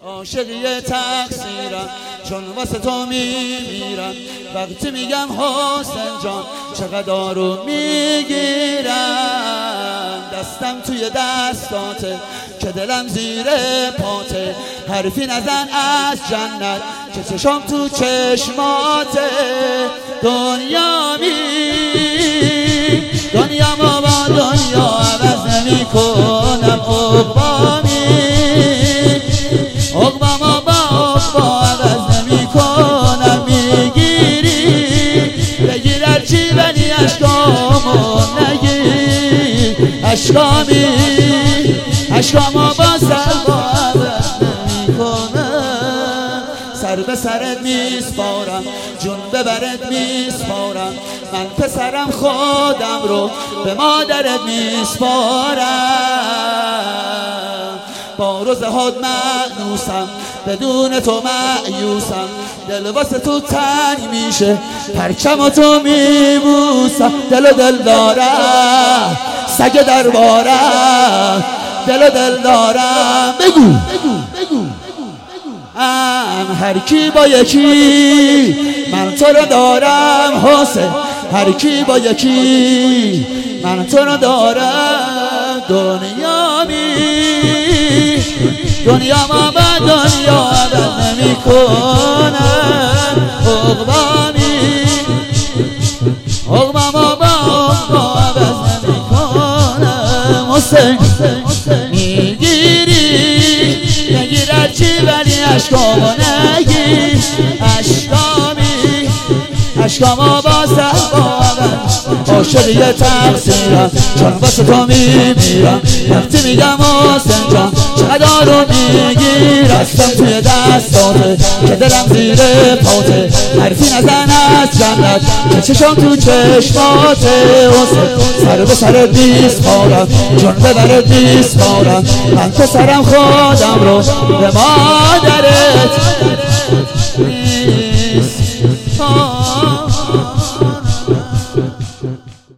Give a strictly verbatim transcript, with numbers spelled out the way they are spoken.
عاشقی تقصیرم چون واسه تو میمیرم. وقتی میگم حسین جان چقدر آروم میگیرم، دستم توی دستاته که دلم زیر پاته. حرفی نزن از جنت که چشم تو چشماته. دنیا می دنیا ما با دنیا عوض نمی کنم. عقبا می عقبا ما با عقبا عوض نمی کنم. میگیری بگیر هرچی ولی عشقامو نگیر. عشقامی عشقامو با سلوا عوض نمی کنم. سر به سرت میسپارم جون به برت میسپارم. من پسرم خودم رو به مادرت میسپارم. با روزه هات مأنوسم بدون تو مأیوسم. دل واسه تو تنگ میشه پرچم تو میبوسم. دل و دل دارم سگ دربارم. دل و دل دارم بگو ام هر کی با یکی من تو رو دارم. حسین هر کی با یکی من تو رو دارم. دنیا می دنیا ما با دنیا عوض نمی کنم. عقبا می عقبا ما با عقبا عوض نمی کنم. حسین میگیری نگیر هرچی ولی عشقامو نگیر. عشقامی عشقامو با سلوا عاشقی تقصیرم چون واسه تو میمیرم. وقتی میگم حسین جان چقدر آروم میگیر. دستم توی دستاته که دلم زیر پاته. حرفی نزن از جنت که چشم تو چشماته. حسین سر به سرت میسپارم جون به برت میسپارم. من پسرم خودم رو به مادرت